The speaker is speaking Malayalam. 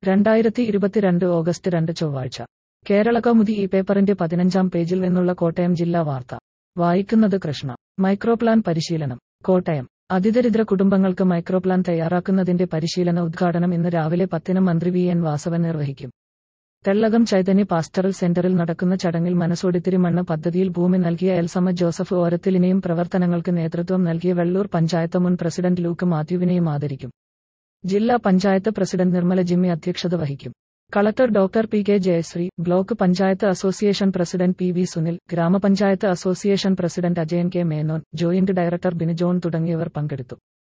2022 ഓഗസ്റ്റ് 2 ചൊവ്വാഴ്ച കേരളകൗമുദി ഈ പേപ്പറിന്റെ 15-ാം പേജിൽ നിന്നുള്ള കോട്ടയം ജില്ലാ വാർത്ത വായിക്കുന്നത് കൃഷ്ണ. മൈക്രോപ്ലാൻ പരിശീലനം. കോട്ടയം. അതിദരിദ്ര കുടുംബങ്ങൾക്ക് മൈക്രോപ്ലാൻ തയ്യാറാക്കുന്നതിന്റെ പരിശീലന ഉദ്ഘാടനം ഇന്ന് രാവിലെ 10-ന് മന്ത്രി വി എൻ വാസവൻ നിർവഹിക്കും. തെള്ളകം ചൈതന്യ പാസ്റ്ററൽ സെന്ററിൽ നടക്കുന്ന ചടങ്ങിൽ മനസ്സോടിത്തിരി മണ്ണ് പദ്ധതിയിൽ ഭൂമി നൽകിയ എൽസമ്മ ജോസഫ് ഓരത്തിലിനെയും പ്രവർത്തനങ്ങൾക്ക് നേതൃത്വം നൽകിയ വെള്ളൂർ പഞ്ചായത്ത് മുൻ പ്രസിഡന്റ് ലൂക്ക് മാത്യുവിനെയും ആദരിക്കും. ജില്ലാ പഞ്ചായത്ത് പ്രസിഡന്റ് നിർമ്മല ജിമ്മി അധ്യക്ഷത വഹിക്കും. Collector doctor P K Jayashree, block panchayat association president P V Sunil, grama panchayat association president Ajayan K Menon, joint director Binu John തുടങ്ങിയവർ പങ്കെടുത്തു.